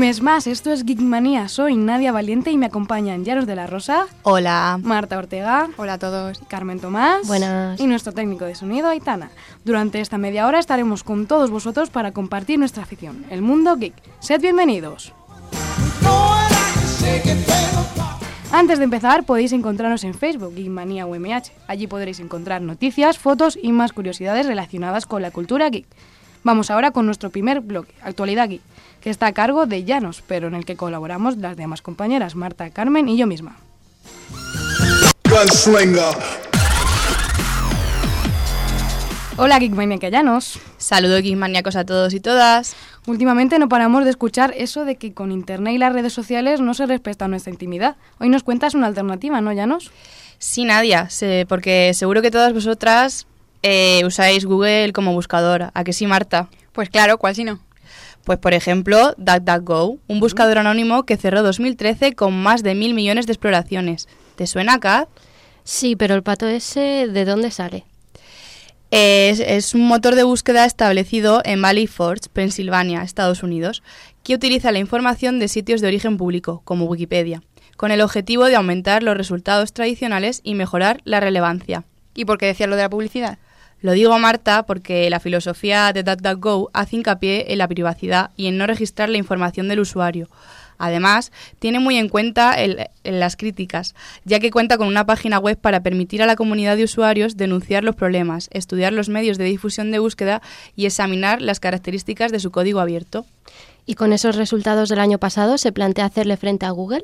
mes más, esto es Geekmanía. Soy Nadia Valiente y me acompañan Llanos de la Rosa. Hola. Marta Ortega. Hola a todos. Carmen Tomás. Buenas. Y nuestro técnico de sonido, Aitana. Durante esta media hora estaremos con todos vosotros para compartir nuestra afición, el mundo geek. Sed bienvenidos. Antes de empezar, podéis encontrarnos en Facebook, Geekmanía UMH. Allí podréis encontrar noticias, fotos y más curiosidades relacionadas con la cultura geek. Vamos ahora con nuestro primer blog, Actualidad Geek, que está a cargo de Llanos, pero en el que colaboramos las demás compañeras, Marta, Carmen y yo misma. Hola Geekmaniaca Llanos. Saludos geekmaníacos a todos y todas. Últimamente no paramos de escuchar eso de que con internet y las redes sociales no se respeta nuestra intimidad. Hoy nos cuentas una alternativa, ¿no, Llanos? Sí, Nadia, porque seguro que todas vosotras usáis Google como buscador. ¿A que sí, Marta? Pues claro, ¿cuál si no? Pues por ejemplo, DuckDuckGo, un buscador anónimo que cerró 2013 con más de 1.000 millones de exploraciones. ¿Te suena, Kat? Sí, pero el pato ese, ¿de dónde sale? Es un motor de búsqueda establecido en Valley Forge, Pensilvania, Estados Unidos, que utiliza la información de sitios de origen público, como Wikipedia, con el objetivo de aumentar los resultados tradicionales y mejorar la relevancia. ¿Y por qué decías lo de la publicidad? Lo digo, Marta, porque la filosofía de DuckDuckGo hace hincapié en la privacidad y en no registrar la información del usuario. Además, tiene muy en cuenta las críticas, ya que cuenta con una página web para permitir a la comunidad de usuarios denunciar los problemas, estudiar los medios de difusión de búsqueda y examinar las características de su código abierto. ¿Y con esos resultados del año pasado se plantea hacerle frente a Google?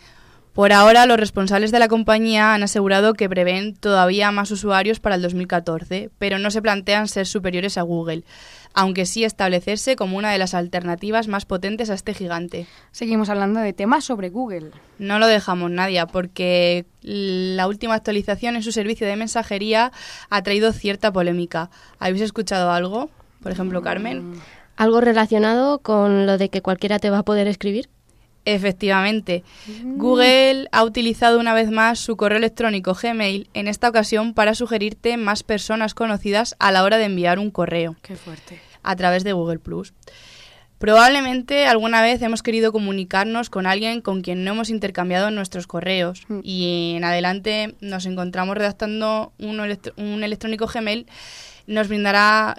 Por ahora, los responsables de la compañía han asegurado que prevén todavía más usuarios para el 2014, pero no se plantean ser superiores a Google, aunque sí establecerse como una de las alternativas más potentes a este gigante. Seguimos hablando de temas sobre Google. No lo dejamos, Nadia, porque la última actualización en su servicio de mensajería ha traído cierta polémica. ¿Habéis escuchado algo? Por ejemplo, Carmen. ¿Algo relacionado con lo de que cualquiera te va a poder escribir? Efectivamente, Google ha utilizado una vez más su correo electrónico Gmail, en esta ocasión para sugerirte más personas conocidas a la hora de enviar un correo. Qué fuerte. A través de Google+. Probablemente alguna vez hemos querido comunicarnos con alguien con quien no hemos intercambiado nuestros correos y en adelante nos encontramos redactando un electrónico Gmail, nos brindará...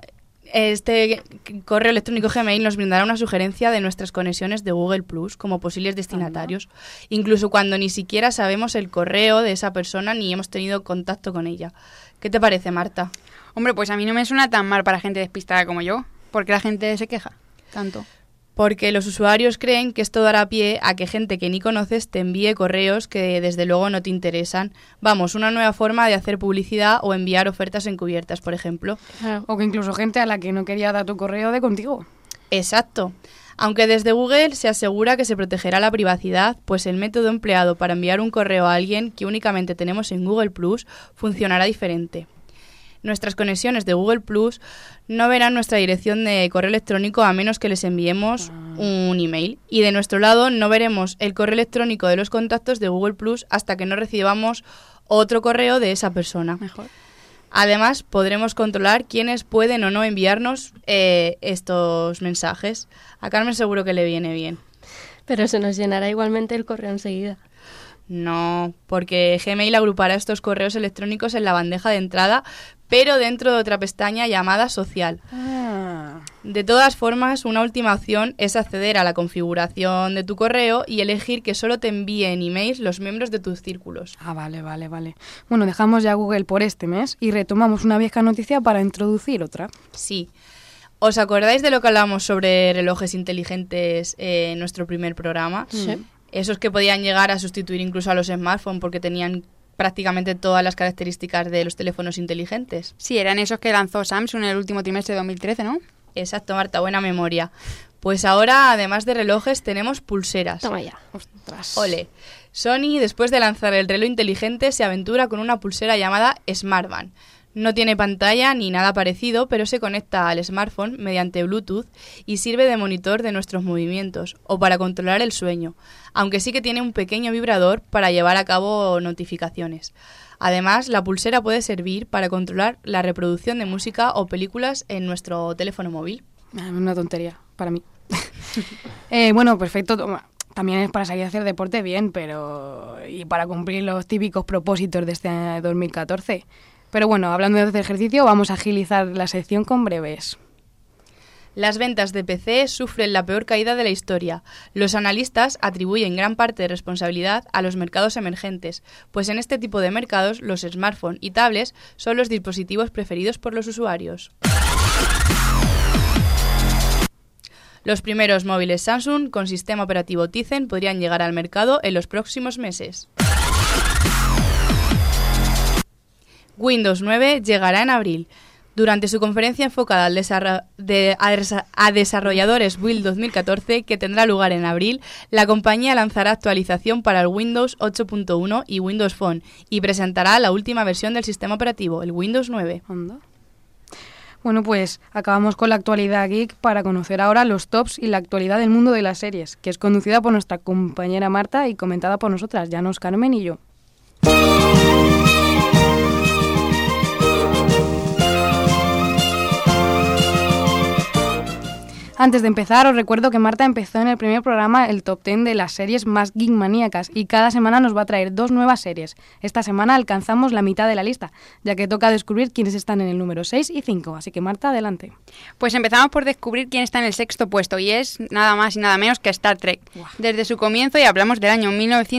Este correo electrónico Gmail nos brindará una sugerencia de nuestras conexiones de Google Plus como posibles destinatarios, incluso cuando ni siquiera sabemos el correo de esa persona ni hemos tenido contacto con ella. ¿Qué te parece, Marta? Hombre, pues a mí no me suena tan mal para gente despistada como yo. ¿Por qué la gente se queja tanto? Porque los usuarios creen que esto dará pie a que gente que ni conoces te envíe correos que desde luego no te interesan. Vamos, una nueva forma de hacer publicidad o enviar ofertas encubiertas, por ejemplo. O que incluso gente a la que no quería dar tu correo de contigo. Exacto. Aunque desde Google se asegura que se protegerá la privacidad, pues el método empleado para enviar un correo a alguien que únicamente tenemos en Google Plus funcionará diferente. Nuestras conexiones de Google Plus no verán nuestra dirección de correo electrónico a menos que les enviemos un email. Y de nuestro lado no veremos el correo electrónico de los contactos de Google Plus hasta que no recibamos otro correo de esa persona. Mejor. Además, podremos controlar quiénes pueden o no enviarnos estos mensajes. A Carmen seguro que le viene bien. Pero se nos llenará igualmente el correo enseguida. No, porque Gmail agrupará estos correos electrónicos en la bandeja de entrada, pero dentro de otra pestaña llamada social. De todas formas, una última opción es acceder a la configuración de tu correo y elegir que solo te envíen emails los miembros de tus círculos. Vale. Bueno, dejamos ya Google por este mes y retomamos una vieja noticia para introducir otra. Sí. ¿Os acordáis de lo que hablamos sobre relojes inteligentes en nuestro primer programa? Sí. Esos que podían llegar a sustituir incluso a los smartphones porque tenían prácticamente todas las características de los teléfonos inteligentes. Sí, eran esos que lanzó Samsung en el último trimestre de 2013, ¿no? Exacto, Marta, buena memoria. Pues ahora, además de relojes, tenemos pulseras. Toma ya. Ostras. Ole. Sony, después de lanzar el reloj inteligente, se aventura con una pulsera llamada Smartband. No tiene pantalla ni nada parecido, pero se conecta al smartphone mediante Bluetooth y sirve de monitor de nuestros movimientos o para controlar el sueño, aunque sí que tiene un pequeño vibrador para llevar a cabo notificaciones. Además, la pulsera puede servir para controlar la reproducción de música o películas en nuestro teléfono móvil. Una tontería para mí. Bueno, perfecto. También es para salir a hacer deporte bien, pero y para cumplir los típicos propósitos de este 2014. Pero bueno, hablando de hacer ejercicio, vamos a agilizar la sección con breves. Las ventas de PC sufren la peor caída de la historia. Los analistas atribuyen gran parte de responsabilidad a los mercados emergentes, pues en este tipo de mercados los smartphones y tablets son los dispositivos preferidos por los usuarios. Los primeros móviles Samsung con sistema operativo Tizen podrían llegar al mercado en los próximos meses. Windows 9 llegará en abril. Durante su conferencia enfocada a desarrolladores Build 2014, que tendrá lugar en abril, la compañía lanzará actualización para el Windows 8.1 y Windows Phone y presentará la última versión del sistema operativo, el Windows 9. ¿Anda? Bueno, pues acabamos con la actualidad geek para conocer ahora los tops y la actualidad del mundo de las series, que es conducida por nuestra compañera Marta y comentada por nosotras, Llanos, Carmen y yo. Antes de empezar, os recuerdo que Marta empezó en el primer programa el Top 10 de las series más geek maníacas y cada semana nos va a traer 2 nuevas series. Esta semana alcanzamos la mitad de la lista, ya que toca descubrir quiénes están en el número 6 y 5. Así que Marta, adelante. Pues empezamos por descubrir quién está en el 6º puesto y es nada más y nada menos que Star Trek. Wow. Desde su comienzo, y hablamos del año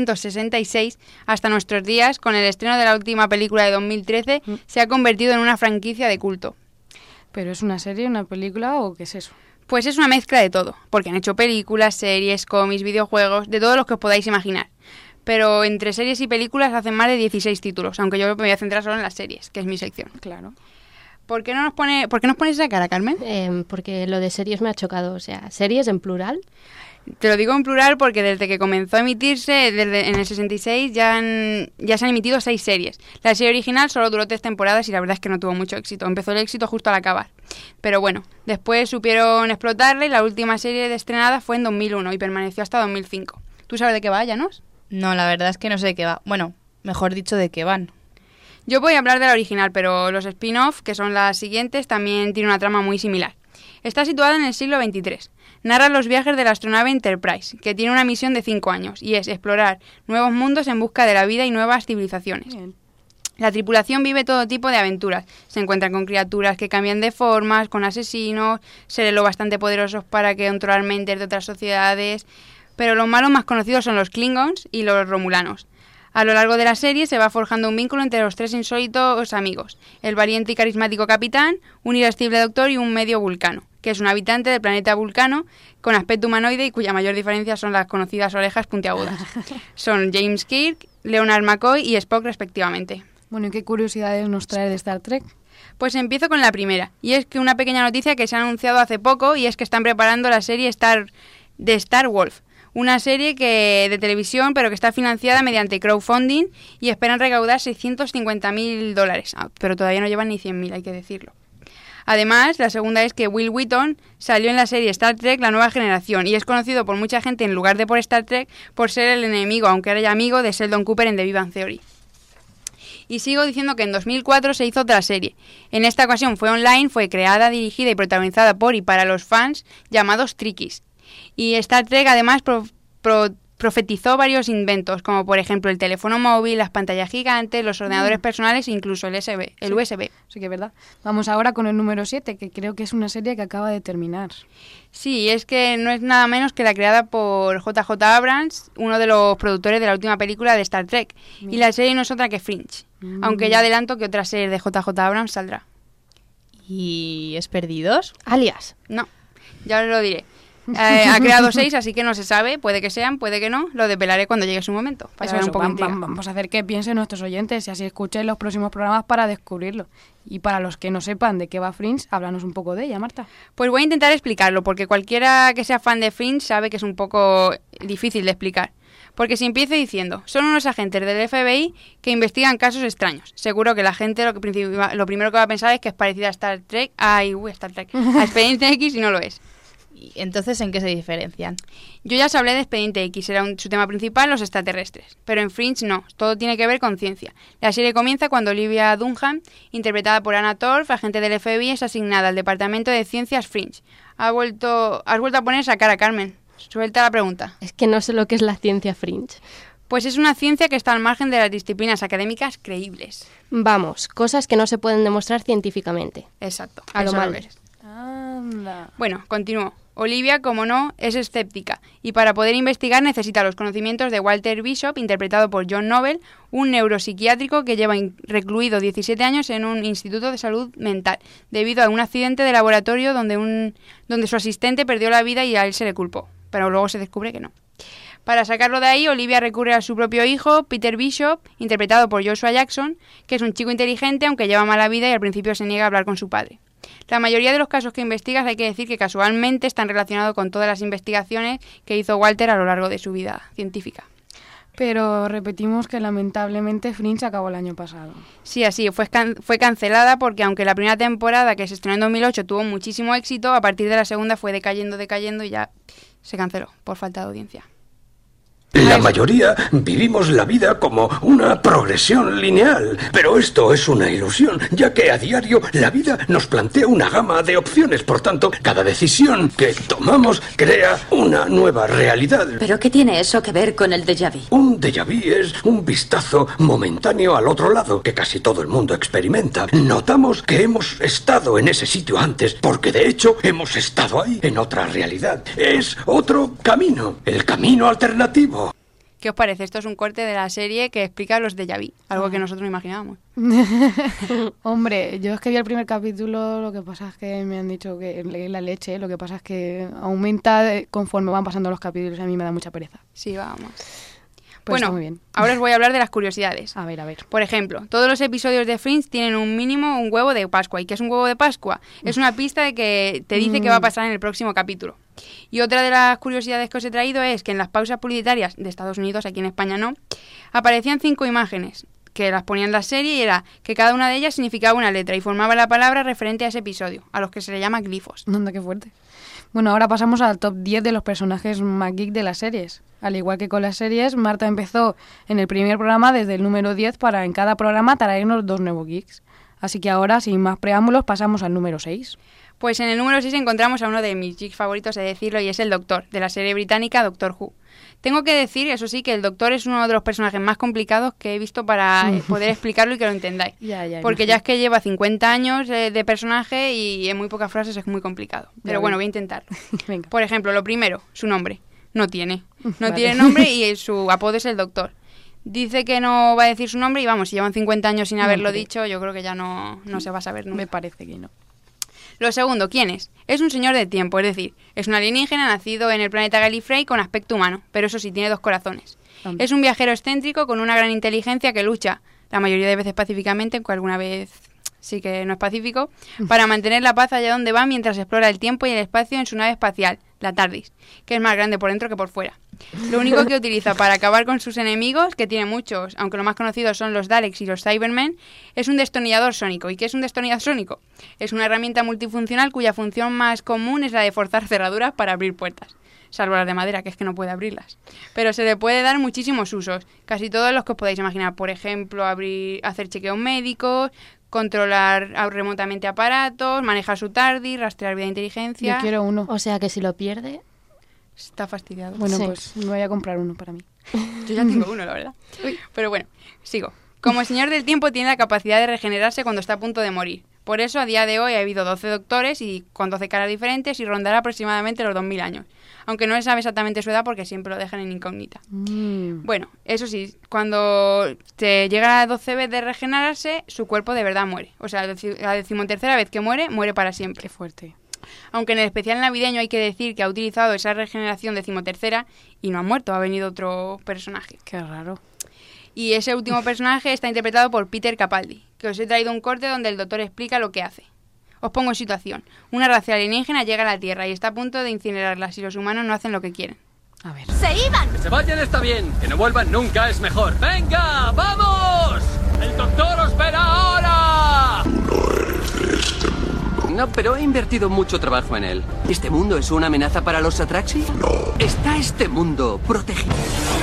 1966, hasta nuestros días, con el estreno de la última película de 2013, se ha convertido en una franquicia de culto. ¿Pero es una serie, una película o qué es eso? Pues es una mezcla de todo, porque han hecho películas, series, cómics, videojuegos, de todo lo que os podáis imaginar. Pero entre series y películas hacen más de 16 títulos, aunque yo me voy a centrar solo en las series, que es mi sección. Claro. ¿Por qué nos pones esa cara, Carmen? Porque lo de series me ha chocado. O sea, series en plural. Te lo digo en plural porque desde que comenzó a emitirse, en el 66, ya se han emitido 6 series. La serie original solo duró 3 temporadas y la verdad es que no tuvo mucho éxito. Empezó el éxito justo al acabar. Pero bueno, después supieron explotarla y la última serie estrenada fue en 2001 y permaneció hasta 2005. ¿Tú sabes de qué va, Llanos? No, la verdad es que no sé de qué va. Bueno, mejor dicho, de qué van. Yo voy a hablar de la original, pero los spin-off, que son las siguientes, también tienen una trama muy similar. Está situada en el siglo XXIII. Narra los viajes de la astronave Enterprise, que tiene una misión de 5 años, y es explorar nuevos mundos en busca de la vida y nuevas civilizaciones. Bien. La tripulación vive todo tipo de aventuras. Se encuentran con criaturas que cambian de formas, con asesinos, seres lo bastante poderosos para controlar mentes de otras sociedades. Pero los malos más conocidos son los Klingons y los Romulanos. A lo largo de la serie se va forjando un vínculo entre los 3 insólitos amigos: el valiente y carismático capitán, un irascible doctor y un medio vulcano, que es un habitante del planeta Vulcano con aspecto humanoide y cuya mayor diferencia son las conocidas orejas puntiagudas. Son James Kirk, Leonard McCoy y Spock respectivamente. Bueno, ¿y qué curiosidades nos trae de Star Trek? Pues empiezo con la primera, y es que una pequeña noticia que se ha anunciado hace poco, y es que están preparando la serie Star Wolf, una serie de televisión, pero que está financiada mediante crowdfunding y esperan recaudar $650.000, pero todavía no llevan ni 100.000, hay que decirlo. Además, la segunda es que Will Wheaton salió en la serie Star Trek La Nueva Generación y es conocido por mucha gente, en lugar de por Star Trek, por ser el enemigo, aunque era ya amigo, de Sheldon Cooper en The Big Bang Theory. Y sigo diciendo que en 2004 se hizo otra serie. En esta ocasión fue online, fue creada, dirigida y protagonizada por y para los fans, llamados Trekkies. Y Star Trek además profetizó varios inventos, como por ejemplo el teléfono móvil, las pantallas gigantes, los ordenadores personales e incluso el USB. Sí que es verdad. Vamos ahora con el número 7, que creo que es una serie que acaba de terminar. Sí, es que no es nada menos que la creada por JJ Abrams, uno de los productores de la última película de Star Trek. Y la serie no es otra que Fringe, aunque ya adelanto que otra serie de JJ Abrams saldrá. ¿Y es Perdidos? Alias. No, ya os lo diré. Ha creado 6, así que no se sabe, puede que sean, puede que no, lo desvelaré cuando llegue su momento, para saber un poco vamos a hacer que piensen nuestros oyentes y así escuchen los próximos programas para descubrirlo. Y para los que no sepan de qué va Fringe, háblanos un poco de ella, Marta. Pues voy a intentar explicarlo, porque cualquiera que sea fan de Fringe sabe que es un poco difícil de explicar. Porque si empiezo diciendo, son unos agentes del FBI que investigan casos extraños. Seguro que la gente lo primero que va a pensar es que es parecida a Star Trek, a Expediente X, y no lo es. ¿Y entonces en qué se diferencian? Yo ya os hablé de Expediente X, era su tema principal, los extraterrestres. Pero en Fringe no, todo tiene que ver con ciencia. La serie comienza cuando Olivia Dunham, interpretada por Anna Torv, agente del FBI, es asignada al Departamento de Ciencias Fringe. Has vuelto a poner esa cara, Carmen. Suelta la pregunta. Es que no sé lo que es la ciencia Fringe. Pues es una ciencia que está al margen de las disciplinas académicas creíbles. Vamos, cosas que no se pueden demostrar científicamente. Exacto. A lo eso mal. ves. Anda. Bueno, continúo. Olivia, como no, es escéptica y para poder investigar necesita los conocimientos de Walter Bishop, interpretado por John Noble, un neuropsiquiátrico que lleva recluido 17 años en un instituto de salud mental, debido a un accidente de laboratorio donde su asistente perdió la vida y a él se le culpó, pero luego se descubre que no. Para sacarlo de ahí, Olivia recurre a su propio hijo, Peter Bishop, interpretado por Joshua Jackson, que es un chico inteligente aunque lleva mala vida y al principio se niega a hablar con su padre. La mayoría de los casos que investigas hay que decir que casualmente están relacionados con todas las investigaciones que hizo Walter a lo largo de su vida científica. Pero repetimos que lamentablemente Fringe acabó el año pasado. Sí, así, fue cancelada porque aunque la primera temporada, que se estrenó en 2008, tuvo muchísimo éxito, a partir de la segunda fue decayendo y ya se canceló por falta de audiencia. La mayoría vivimos la vida como una progresión lineal, pero esto es una ilusión, ya que a diario la vida nos plantea una gama de opciones. Por tanto, cada decisión que tomamos crea una nueva realidad. ¿Pero qué tiene eso que ver con el déjà vu? Un déjà vu es un vistazo momentáneo al otro lado que casi todo el mundo experimenta. Notamos que hemos estado en ese sitio antes, porque de hecho hemos estado ahí en otra realidad. Es otro camino, el camino alternativo. ¿Qué os parece? Esto es un corte de la serie que explica los déjà vu, algo que nosotros no imaginábamos. Hombre, yo es que vi el primer capítulo, lo que pasa es que me han dicho que leí la leche, lo que pasa es que aumenta conforme van pasando los capítulos y a mí me da mucha pereza. Sí, vamos. Pues bueno, está muy bien. ahora os voy a hablar de las curiosidades. A ver. Por ejemplo, todos los episodios de Fringe tienen un mínimo un huevo de Pascua. ¿Y qué es un huevo de Pascua? Es una pista de que te dice qué va a pasar en el próximo capítulo. Y otra de las curiosidades que os he traído es que en las pausas publicitarias de Estados Unidos, aquí en España no, aparecían 5 imágenes que las ponían en la serie y era que cada una de ellas significaba una letra y formaba la palabra referente a ese episodio, a los que se le llama glifos. Anda, qué fuerte. Bueno, ahora pasamos al top 10 de los personajes más geek de las series. Al igual que con las series, Marta empezó en el primer programa desde el número 10 para en cada programa traernos 2 nuevos geeks. Así que ahora, sin más preámbulos, pasamos al número 6. Pues en el número 6 encontramos a uno de mis geeks favoritos, he de decirlo, y es el Doctor, de la serie británica Doctor Who. Tengo que decir, eso sí, que el Doctor es uno de los personajes más complicados que he visto para poder explicarlo y que lo entendáis. Porque ya es que lleva 50 años de personaje y en muy pocas frases es muy complicado. Pero bueno, voy a intentarlo. Venga. Por ejemplo, lo primero, su nombre. No tiene Vale. nombre y su apodo es el Doctor. Dice que no va a decir su nombre y vamos, si llevan 50 años sin haberlo dicho, yo creo que ya no se va a saber nunca. Me parece que no. Lo segundo, ¿quién es? Es un señor de tiempo, es decir, es un alienígena nacido en el planeta Gallifrey con aspecto humano, pero eso sí, tiene 2 corazones. Es un viajero excéntrico con una gran inteligencia que lucha, la mayoría de veces pacíficamente, aunque alguna vez sí que no es pacífico, para mantener la paz allá donde va mientras explora el tiempo y el espacio en su nave espacial, la TARDIS, que es más grande por dentro que por fuera. Lo único que utiliza para acabar con sus enemigos, que tiene muchos, aunque los más conocidos son los Daleks y los Cybermen, es un destornillador sónico. ¿Y qué es un destornillador sónico? Es una herramienta multifuncional cuya función más común es la de forzar cerraduras para abrir puertas. Salvo las de madera, que es que no puede abrirlas. Pero se le puede dar muchísimos usos, casi todos los que os podáis imaginar. Por ejemplo, hacer chequeos médicos, controlar remotamente aparatos, manejar su TARDIS, rastrear vida de inteligencia. Yo quiero uno. O sea que si lo pierde... Está fastidiado. Bueno, Sí. pues me voy a comprar uno para mí. Yo ya tengo uno, la verdad. Pero bueno, sigo. Como el señor del tiempo tiene la capacidad de regenerarse cuando está a punto de morir. Por eso, a día de hoy ha habido 12 doctores y con 12 caras diferentes y rondará aproximadamente los 2000 años. Aunque no se sabe exactamente su edad porque siempre lo dejan en incógnita. Bueno, eso sí, cuando te llega a 12 veces de regenerarse, su cuerpo de verdad muere. O sea, la 13ª vez que muere, muere para siempre. Qué fuerte. Aunque en el especial navideño hay que decir que ha utilizado esa regeneración 13ª y no ha muerto, ha venido otro personaje. Qué raro. Y ese último personaje está interpretado por Peter Capaldi, que os he traído un corte donde el doctor explica lo que hace. Os pongo en situación. Una raza alienígena llega a la Tierra y está a punto de incinerarla si los humanos no hacen lo que quieren. A ver. ¡Se iban! Que se vayan está bien, que no vuelvan nunca es mejor. ¡Venga, vamos! ¡El doctor os verá ahora! No pero he invertido mucho trabajo en él. ¿Este mundo es una amenaza para los Atraxi? No. ¿Está este mundo protegido?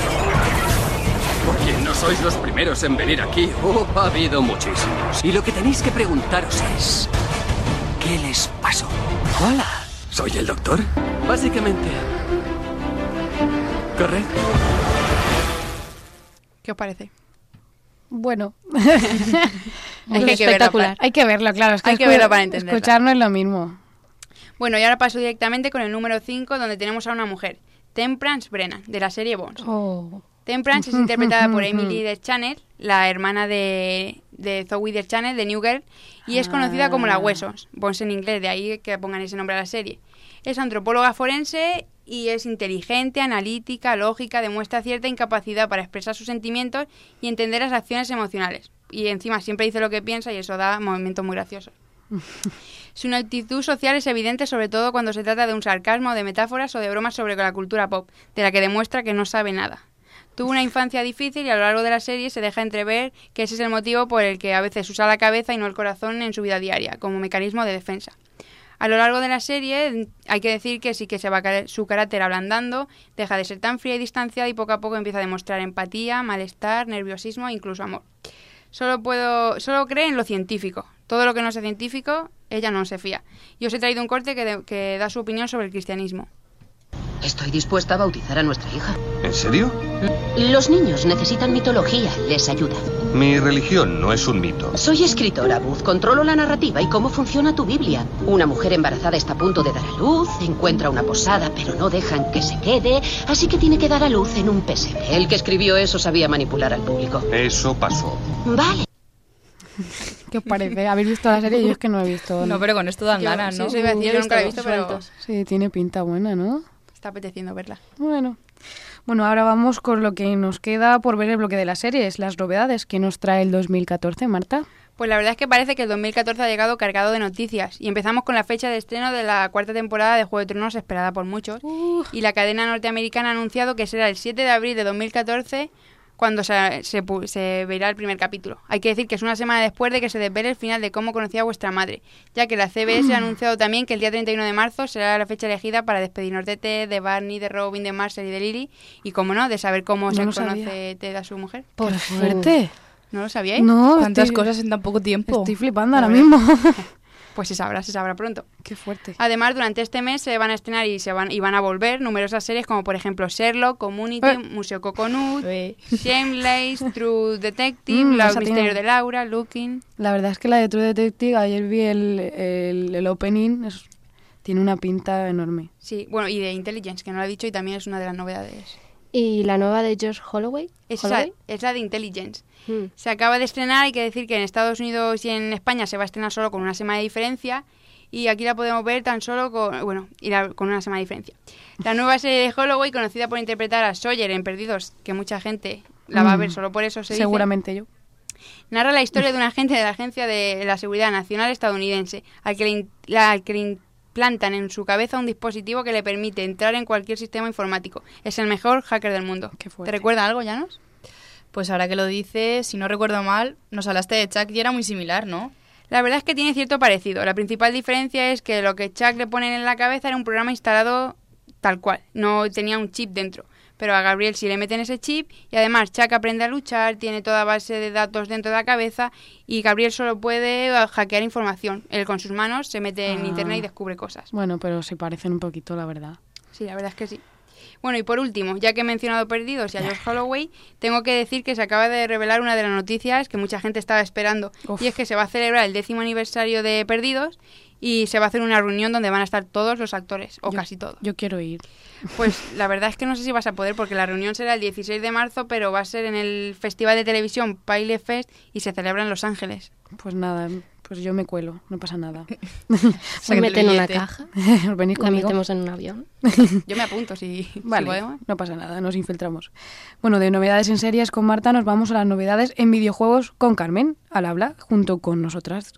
Oye, no sois los primeros en venir aquí. Ha habido muchísimos. Y lo que tenéis que preguntaros es... ¿qué les pasó? Hola, ¿soy el doctor? Básicamente... ¿correcto? ¿Qué os parece? Bueno. Hay que espectacular. Hay que verlo, claro. Es que Hay que verlo para entenderlo. Escuchar no es lo mismo. Bueno, y ahora paso directamente con el número 5, donde tenemos a una mujer, Temperance Brennan, de la serie Bones. Oh. Temperance es interpretada por Emily Deschanel, la hermana de Zoe Deschanel, de New Girl, y es conocida como la Huesos, Bones en inglés, de ahí que pongan ese nombre a la serie. Es antropóloga forense y es inteligente, analítica, lógica, demuestra cierta incapacidad para expresar sus sentimientos y entender las acciones emocionales. Y encima siempre dice lo que piensa y eso da movimientos muy graciosos. Su actitud social es evidente, sobre todo cuando se trata de un sarcasmo, de metáforas o de bromas sobre la cultura pop, de la que demuestra que no sabe nada. Tuvo una infancia difícil y a lo largo de la serie se deja entrever que ese es el motivo por el que a veces usa la cabeza y no el corazón en su vida diaria, como mecanismo de defensa. A lo largo de la serie hay que decir que sí que se va su carácter ablandando, deja de ser tan fría y distanciada y poco a poco empieza a demostrar empatía, malestar, nerviosismo e incluso amor. Solo cree en lo científico. Todo lo que no sea científico, ella no se fía. Y os he traído un corte que da su opinión sobre el cristianismo. Estoy dispuesta a bautizar a nuestra hija. ¿En serio? Los niños necesitan mitología, les ayuda. Mi religión no es un mito. Soy escritora, Buzz. Controlo la narrativa y cómo funciona tu Biblia. Una mujer embarazada está a punto de dar a luz, encuentra una posada, pero no dejan que se quede, así que tiene que dar a luz en un pesebre. El que escribió eso sabía manipular al público. Eso pasó. Vale. ¿Qué os parece? ¿Habéis visto la serie? Yo es que no he visto. No, pero con esto dan ganas, ¿no? Sí, iba a decir, yo nunca la he visto, pero Sí, tiene pinta buena, ¿no? está apeteciendo verla. Bueno, ahora vamos con lo que nos queda por ver el bloque de las series, las novedades que nos trae el 2014, Marta. Pues la verdad es que parece que el 2014 ha llegado cargado de noticias y empezamos con la fecha de estreno de la 4ª temporada de Juego de Tronos esperada por muchos y la cadena norteamericana ha anunciado que será el 7 de abril de 2014 cuando se verá el primer capítulo. Hay que decir que es una semana después de que se desvele el final de Cómo conocí a vuestra madre, ya que la CBS ha anunciado también que el día 31 de marzo será la fecha elegida para despedirnos de Ted, de Barney, de Robin, de Marcel y de Lily, y como no, de saber cómo se conoce Ted a su mujer. ¡Por suerte! ¿No lo sabíais? No, ¿Cuántas cosas en tan poco tiempo? Estoy flipando ahora mismo. Pues se sabrá pronto. Qué fuerte. Además, durante este mes se van a estrenar y van a volver numerosas series como por ejemplo Sherlock, Community, Museo Coconut, Shameless, True Detective, Los misterios de Laura, Looking. La verdad es que la de True Detective, ayer vi el opening, tiene una pinta enorme. Sí, bueno, y de Intelligence, que no lo he dicho y también es una de las novedades. ¿Y la nueva de Josh Holloway? Es la de Intelligence. Se acaba de estrenar, hay que decir que en Estados Unidos y en España se va a estrenar solo con una semana de diferencia y aquí la podemos ver tan solo con una semana de diferencia. La nueva serie de Holloway, conocida por interpretar a Sawyer en Perdidos, que mucha gente la va a ver solo por eso, seguramente yo. Narra la historia de un agente de la Agencia de la Seguridad Nacional estadounidense al que le implantan en su cabeza un dispositivo que le permite entrar en cualquier sistema informático. Es el mejor hacker del mundo. ¿Te recuerda algo, Llanos? Pues ahora que lo dices, si no recuerdo mal, nos hablaste de Chuck y era muy similar, ¿no? La verdad es que tiene cierto parecido. La principal diferencia es que lo que Chuck le ponen en la cabeza era un programa instalado tal cual. No tenía un chip dentro. Pero a Gabriel sí le meten ese chip y además Chuck aprende a luchar, tiene toda base de datos dentro de la cabeza y Gabriel solo puede hackear información. Él con sus manos se mete en internet y descubre cosas. Bueno, pero se parecen un poquito, la verdad. Sí, la verdad es que sí. Bueno, y por último, ya que he mencionado Perdidos y a Josh Holloway, tengo que decir que se acaba de revelar una de las noticias que mucha gente estaba esperando. Y es que se va a celebrar el 10º aniversario de Perdidos y se va a hacer una reunión donde van a estar todos los actores, casi todos. Yo quiero ir. Pues la verdad es que no sé si vas a poder porque la reunión será el 16 de marzo, pero va a ser en el festival de televisión Pile Fest y se celebra en Los Ángeles. Pues nada, pues yo me cuelo, no pasa nada. Se meten en una caja, ¿Os venís la conmigo? metemos en un avión. Yo me apunto si podemos. No pasa nada, nos infiltramos. Bueno, de novedades en series con Marta nos vamos a las novedades en videojuegos con Carmen, al habla, junto con nosotras.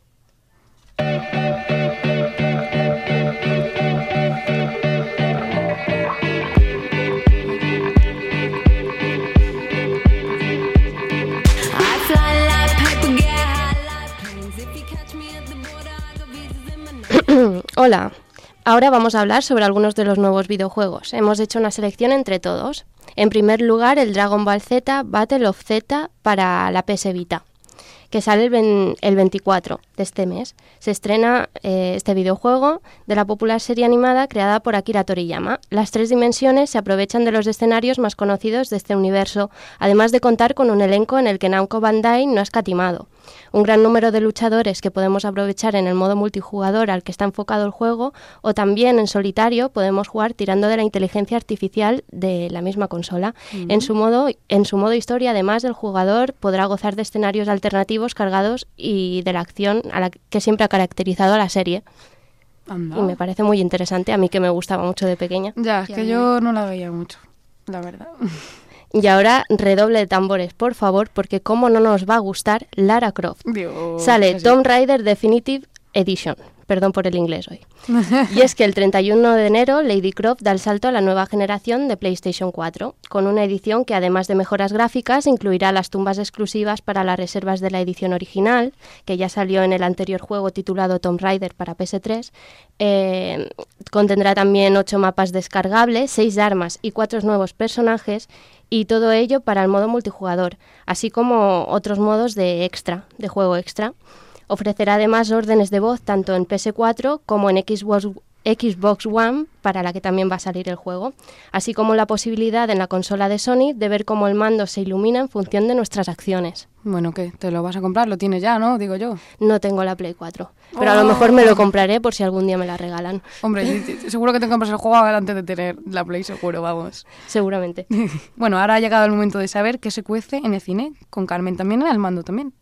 Hola, ahora vamos a hablar sobre algunos de los nuevos videojuegos. Hemos hecho una selección entre todos. En primer lugar, el Dragon Ball Z Battle of Z para la PS Vita, que sale el 24 de este mes. Se estrena este videojuego de la popular serie animada creada por Akira Toriyama. Las 3 dimensiones se aprovechan de los escenarios más conocidos de este universo, además de contar con un elenco en el que Namco Bandai no ha escatimado. Un gran número de luchadores que podemos aprovechar en el modo multijugador al que está enfocado el juego, o también en solitario podemos jugar tirando de la inteligencia artificial de la misma consola. En su modo historia, además, el jugador podrá gozar de escenarios alternativos cargados y de la acción a la que siempre ha caracterizado a la serie. Anda. Y me parece muy interesante, a mí que me gustaba mucho de pequeña. Ya, es que yo no la veía mucho, la verdad. Y ahora redoble de tambores, por favor, porque cómo no nos va a gustar Lara Croft. Dios, Sale sí. Tomb Raider Definitive Edition. Perdón por el inglés hoy. Y es que el 31 de enero Lady Croft da el salto a la nueva generación de PlayStation 4, con una edición que además de mejoras gráficas incluirá las tumbas exclusivas para las reservas de la edición original, que ya salió en el anterior juego titulado Tomb Raider para PS3. Contendrá también 8 mapas descargables, 6 armas y 4 nuevos personajes, y todo ello para el modo multijugador, así como otros modos de juego extra. Ofrecerá además órdenes de voz tanto en PS4 como en Xbox One, para la que también va a salir el juego, así como la posibilidad en la consola de Sony de ver cómo el mando se ilumina en función de nuestras acciones. Bueno, ¿qué? ¿Te lo vas a comprar? Lo tienes ya, ¿no? Digo yo. No tengo la Play 4, pero a lo mejor me lo compraré por si algún día me la regalan. Hombre, seguro que te compras el juego antes de tener la Play, seguro, vamos. Seguramente. Bueno, ahora ha llegado el momento de saber qué se cuece en el cine, con Carmen también al mando también.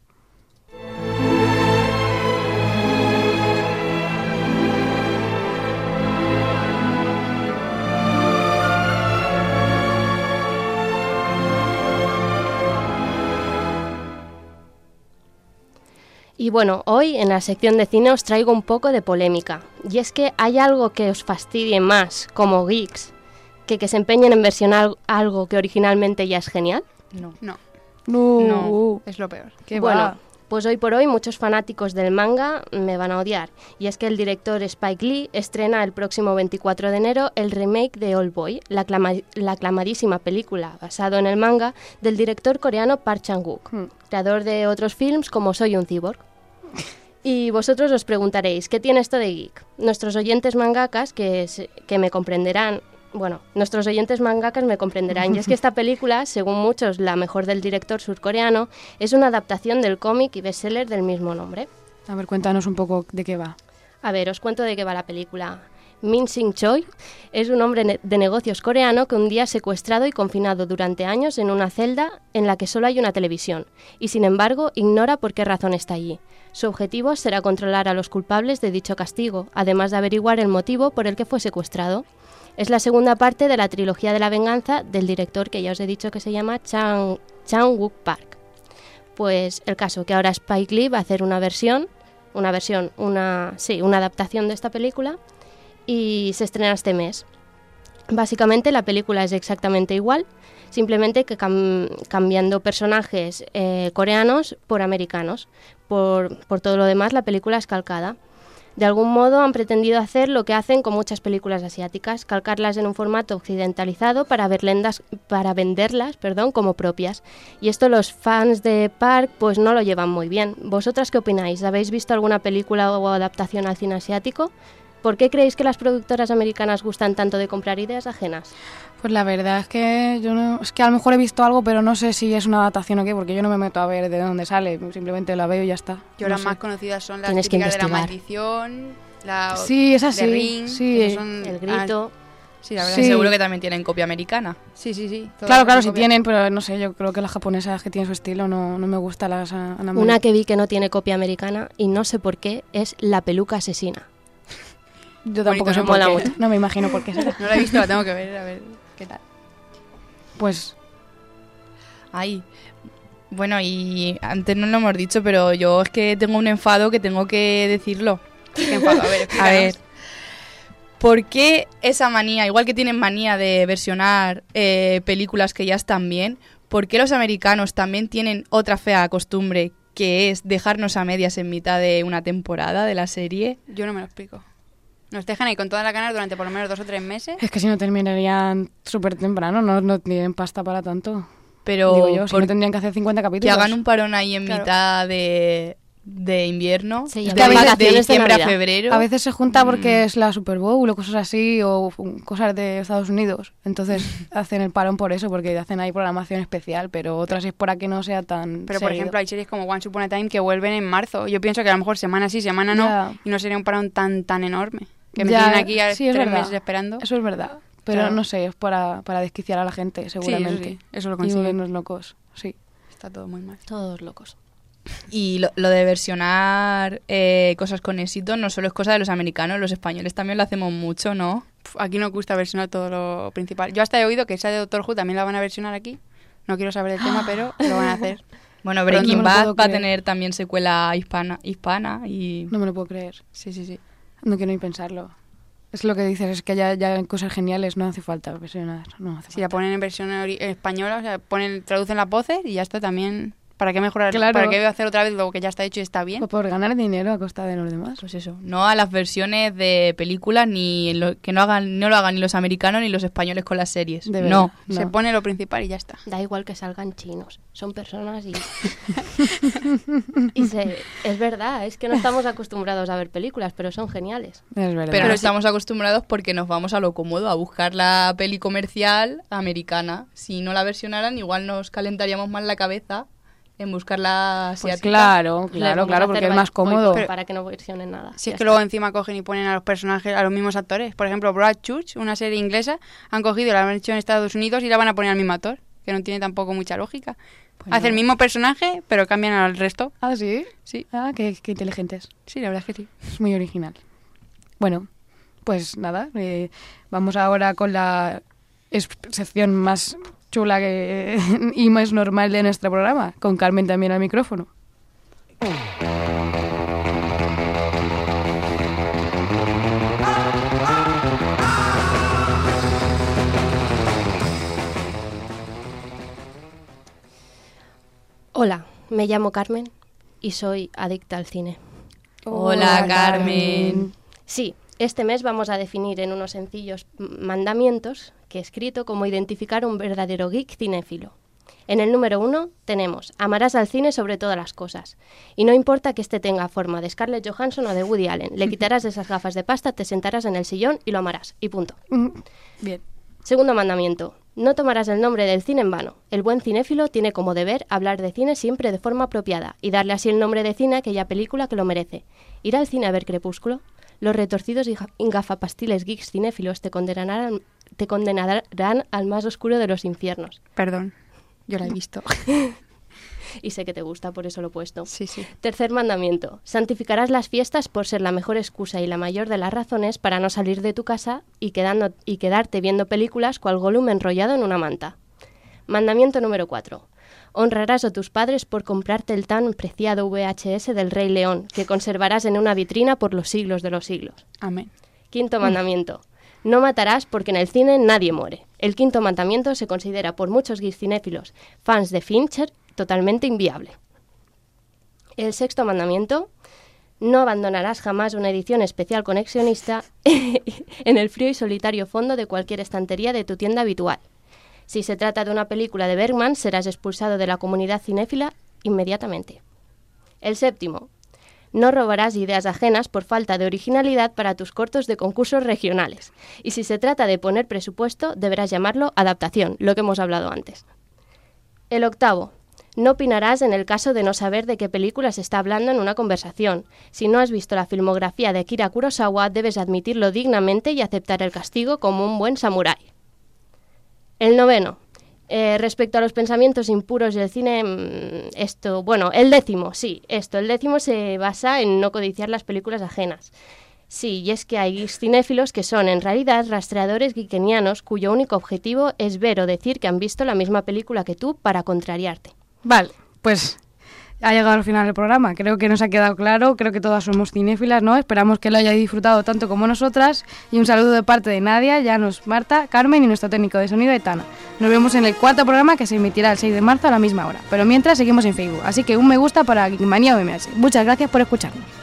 Y bueno, hoy en la sección de cine os traigo un poco de polémica. Y es que hay algo que os fastidie más como geeks que se empeñen en versionar algo que originalmente ya es genial. No, es lo peor. Bueno, pues hoy por hoy muchos fanáticos del manga me van a odiar. Y es que el director Spike Lee estrena el próximo 24 de enero el remake de Old Boy, la aclamadísima película basado en el manga del director coreano Park Chan-wook, creador de otros films como Soy un cyborg. Y vosotros os preguntaréis, ¿qué tiene esto de geek? Nuestros oyentes mangakas me comprenderán, y es que esta película, según muchos la mejor del director surcoreano, es una adaptación del cómic y bestseller del mismo nombre. A ver, cuéntanos un poco de qué va. A ver, os cuento de qué va la película. Min Sing Choi es un hombre de negocios coreano que un día es secuestrado y confinado durante años en una celda en la que solo hay una televisión, y sin embargo ignora por qué razón está allí. Su objetivo será controlar a los culpables de dicho castigo, además de averiguar el motivo por el que fue secuestrado. Es la segunda parte de la trilogía de la venganza del director que ya os he dicho que se llama Chan-wook Park. Pues el caso que ahora Spike Lee va a hacer una adaptación de esta película y se estrena este mes. Básicamente la película es exactamente igual, simplemente que cambiando personajes coreanos por americanos. Por todo lo demás, la película es calcada. De algún modo han pretendido hacer lo que hacen con muchas películas asiáticas, calcarlas en un formato occidentalizado para venderlas como propias. Y esto los fans de Park pues no lo llevan muy bien. ¿Vosotras qué opináis? ¿Habéis visto alguna película o adaptación al cine asiático? ¿Por qué creéis que las productoras americanas gustan tanto de comprar ideas ajenas? Pues la verdad es que es que a lo mejor he visto algo, pero no sé si es una adaptación o qué, porque yo no me meto a ver de dónde sale, simplemente la veo y ya está. Yo las más conocidas son las Tienes que típicas de la investigar. maldición, sí, es así, de Ring, sí, son el grito. Sí, la verdad, Sí. seguro que también tienen copia americana. Sí. Claro, sí tienen, pero no sé, yo creo que las japonesas que tienen su estilo no me gusta las anime. Una que vi que no tiene copia americana y no sé por qué es La peluca asesina. Yo tampoco sé Bonito, por mola qué, mucho. no me imagino por qué será. No la he visto, la tengo que ver, a ver qué tal. Pues Ahí. Bueno, y antes no lo hemos dicho, pero yo es que tengo un enfado que tengo que decirlo. ¿Qué enfado? A ver, A explícanos. ver, ¿por qué esa manía, igual que tienen manía de versionar películas que ya están bien, por qué los americanos también tienen otra fea costumbre, que es dejarnos a medias en mitad de una temporada de la serie? Yo no me lo explico. Nos dejan ahí con todas las ganas durante por lo menos 2 o 3 meses. Es que si no terminarían súper temprano, no tienen pasta para tanto. Pero digo yo, si no tendrían que hacer 50 capítulos. Que hagan un parón ahí en mitad de invierno, Sí, de, que a veces- de diciembre a Navidad. febrero. A veces se junta porque es la Super Bowl o cosas así, o cosas de Estados Unidos. Entonces hacen el parón por eso, porque hacen ahí programación especial, pero otras es para que no sea tan Pero, por seguido. ejemplo, hay series como Once Upon a Time que vuelven en marzo. Yo pienso que a lo mejor semana sí, semana no, Ya. y no sería un parón tan enorme. Que me Ya, tienen aquí a sí, es 3 verdad. meses esperando. Eso es verdad. Pero Claro. no sé, es para desquiciar a la gente, seguramente. Sí, eso lo Y consiguen. volvernos locos, sí. Está todo muy mal. Todos locos. Y lo de versionar cosas con éxito no solo es cosa de los americanos, los españoles también lo hacemos mucho, ¿no? Aquí nos gusta versionar todo lo principal. Yo hasta he oído que esa de Doctor Who también la van a versionar aquí. No quiero saber el tema, pero lo van a hacer. Bueno, Pero Breaking no me lo Bad puedo va a creer. tener también secuela hispana y... No me lo puedo creer. Sí, sí, sí. No quiero ni pensarlo. Es lo que dices, es que ya en cosas geniales no hace falta versionar. No hace Si la falta. ponen en versión española, o sea, traducen las voces y ya está también. ¿Para qué mejorar? Claro. ¿Para qué hacer otra vez lo que ya está hecho y está bien? Pues por ganar dinero a costa de los demás. Pues eso, no a las versiones de películas ni que no lo hagan ni los americanos ni los españoles con las series. De verdad. No. Se pone lo principal y ya está. Da igual que salgan chinos, son personas y... es verdad, es que no estamos acostumbrados a ver películas, pero son geniales. Es verdad. Pero no estamos acostumbrados porque nos vamos a lo cómodo, a buscar la peli comercial americana. Si no la versionaran, igual nos calentaríamos más la cabeza en buscar la Pues asiática. claro, Le vamos a porque hacer es más cómodo. para que no versionen nada. Si es Ya que está. luego encima cogen y ponen a los personajes, a los mismos actores. Por ejemplo, Broadchurch, una serie inglesa, han cogido, la han hecho en Estados Unidos y la van a poner al mismo actor, que no tiene tampoco mucha lógica. Pues Hace el no. mismo personaje, pero cambian al resto. ¿Ah, sí? Sí. Ah, qué inteligentes. Sí, la verdad es que sí. Es muy original. Bueno, pues nada, vamos ahora con la sección más chula y más normal de nuestro programa, con Carmen también al micrófono. Hola, me llamo Carmen y soy adicta al cine. Hola, Carmen. Sí, este mes vamos a definir en unos sencillos mandamientos que he escrito cómo identificar un verdadero geek cinéfilo. En el número 1 tenemos: amarás al cine sobre todas las cosas. Y no importa que este tenga forma de Scarlett Johansson o de Woody Allen, le quitarás esas gafas de pasta, te sentarás en el sillón y lo amarás. Y punto. Bien. Segundo mandamiento: no tomarás el nombre del cine en vano. El buen cinéfilo tiene como deber hablar de cine siempre de forma apropiada y darle así el nombre de cine a aquella película que lo merece. Ir al cine a ver Crepúsculo. Los retorcidos y gafapastiles geeks cinéfilos te condenarán al más oscuro de los infiernos. Perdón, yo la he visto. Y sé que te gusta, por eso lo he puesto. Sí, sí. Tercer mandamiento: santificarás las fiestas por ser la mejor excusa y la mayor de las razones para no salir de tu casa y quedarte viendo películas cual Gollum enrollado en una manta. Mandamiento número 4: honrarás a tus padres por comprarte el tan preciado VHS del Rey León, que conservarás en una vitrina por los siglos de los siglos. Amén. Quinto mandamiento: no matarás porque en el cine nadie muere. El quinto mandamiento se considera por muchos geeks cinéfilos, fans de Fincher, totalmente inviable. El sexto mandamiento: no abandonarás jamás una edición especial coleccionista en el frío y solitario fondo de cualquier estantería de tu tienda habitual. Si se trata de una película de Bergman, serás expulsado de la comunidad cinéfila inmediatamente. El séptimo: no robarás ideas ajenas por falta de originalidad para tus cortos de concursos regionales. Y si se trata de poner presupuesto, deberás llamarlo adaptación, lo que hemos hablado antes. El octavo: no opinarás en el caso de no saber de qué película se está hablando en una conversación. Si no has visto la filmografía de Akira Kurosawa, debes admitirlo dignamente y aceptar el castigo como un buen samurái. El noveno: respecto a los pensamientos impuros del cine, el décimo se basa en no codiciar las películas ajenas. Sí, y es que hay cinéfilos que son en realidad rastreadores geekenianos cuyo único objetivo es ver o decir que han visto la misma película que tú para contrariarte. Vale, pues ha llegado al final del programa. Creo que nos ha quedado claro, creo que todas somos cinéfilas, ¿no? Esperamos que lo hayáis disfrutado tanto como nosotras. Y un saludo de parte de Nadia, Llanos, Marta, Carmen y nuestro técnico de sonido, Etana. Nos vemos en el cuarto programa que se emitirá el 6 de marzo a la misma hora. Pero mientras seguimos en Facebook, así que un me gusta para Geekmania UMH. Muchas gracias por escucharnos.